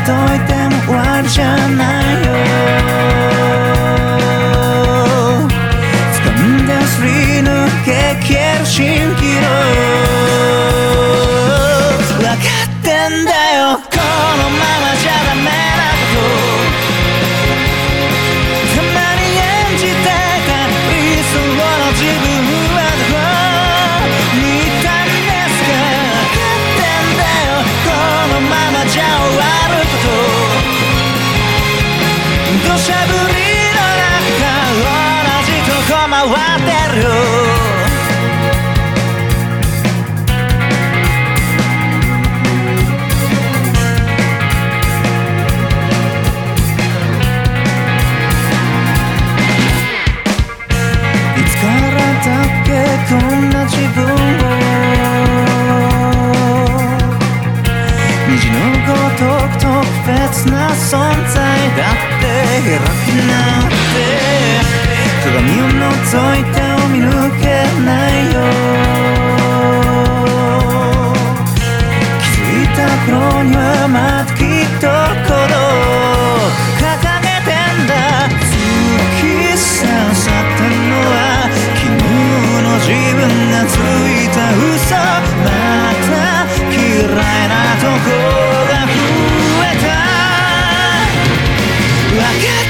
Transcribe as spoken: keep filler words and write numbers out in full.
といても終わりじゃないよ。掴んですり抜け消える蜃気楼。分かってんだよこのままじゃダメなこと。たまに演じてた理想の自分はどこにいたんですか。分かってんだよこのままじゃ終わること。土砂降りの中同じとこ回ってるよ。こんな自分を虹のごとく特別な存在だって開き直って鏡を覗いてを見抜けないよ。気づいた頃にはまだきっと鼓動掲げてんだ。突き刺さったのは自分がついた嘘。また嫌いなとこが増えた。分か